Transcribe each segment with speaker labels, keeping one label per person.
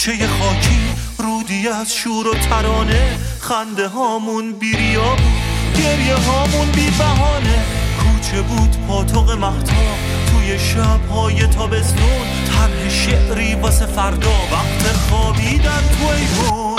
Speaker 1: کوچه خاکی رودی از شور و ترانه، خنده هامون بیریا بود، گریه هامون بی بهانه. کوچه بود پاتوق مهتاب توی شب‌های تابستون، طرح شعری واسه فردا وقت خوابیدن تو ایوون.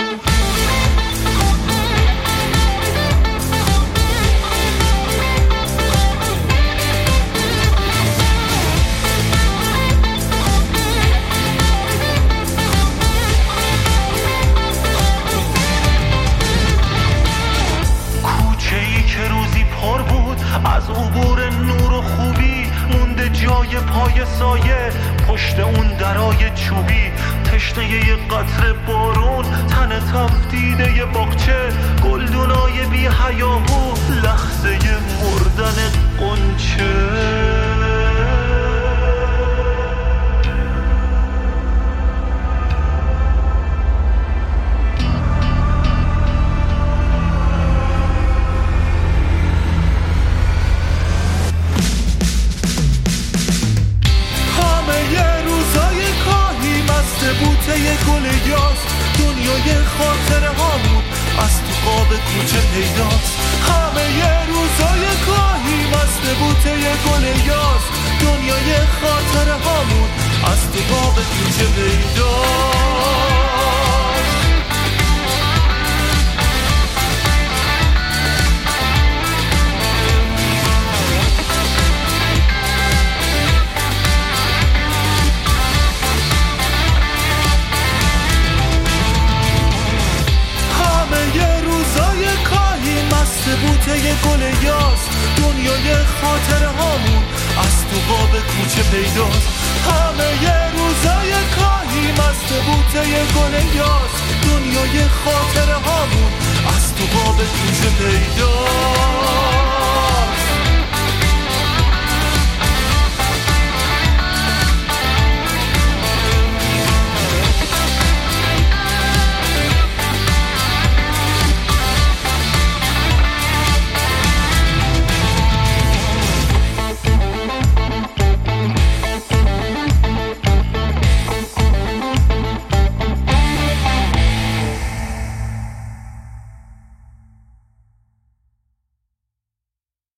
Speaker 1: که روزی پر بود از عبور نور و خوبی، مونده جای پای سایه پشت اون درای چوبی. تشنه یه قطره بارون، تن تفدیده یه باغچه، گلدونای بی حیاهو، لحظه مردن قنچه. بوته یه گل یاس، دنیای خاطره هامون از تو قاب کوچه پیداست. همه یه روزای کاهی مست بوته یه گل یاس، دنیای خاطره هامون از تو قاب کوچه پیداست. بوته یه گل یاس، دنیای خاطره هامون از تو قاب کوچه پیداست. همه یه روزای کاهی مست بوته یه گل یاس، دنیای خاطره هامون